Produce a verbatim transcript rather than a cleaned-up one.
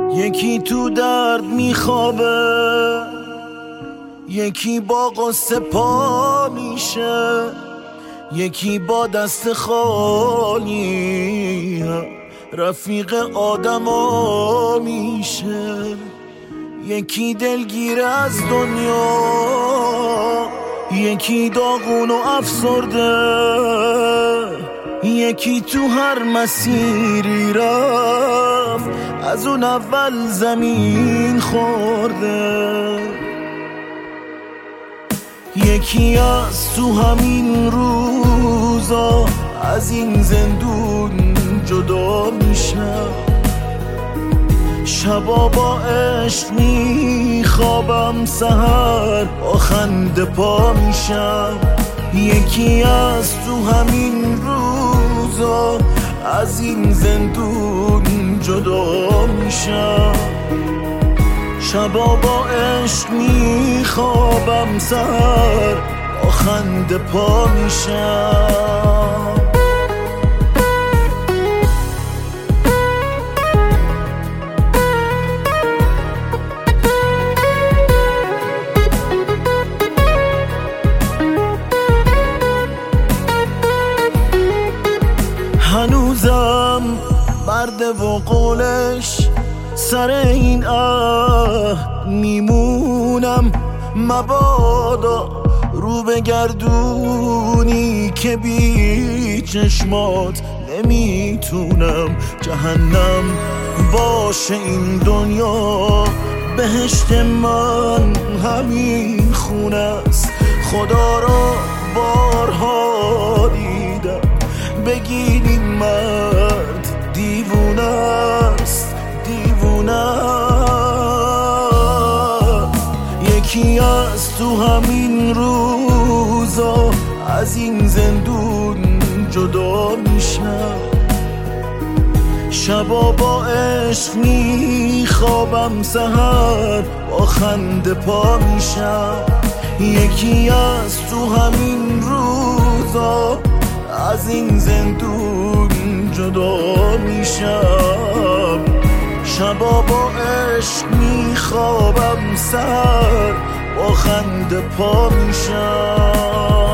یکی تو درد میخوابه، یکی با قصه پا میشه، یکی با دست خالی رفیق آدما میشه. یکی دلگیر از دنیا، یکی داغون و افسرده، یکی تو هر مسیری رفت از اون اول زمین خورده. یکی از تو همین روزا از این زندون جدا میشه، شبا با عشق میخوابم، سحر با خنده پا میشم. یکی از تو همین روزا از این زندون جدا میشم، شبا با عشق میخوابم، سحر با خنده پا میشم. هنوزم برده و قولش سر این عهد میمونم، مبادا رو بگردونی که بی چشمات نمیتونم. جهنم باشه این دنیا، بهشت من همین خونه است. خدا را بارها دیدم، بگین این مرد دیوونه است، دیوونه. یکی از تو همین روزا از این زندون جدا میشم، شبا با عشق میخوابم، سحر با خنده پا میشم. یکی از تو همین روزا از این زندون جدا میشم، شبا با عشق میخوابم، سحر با خنده پا میشم.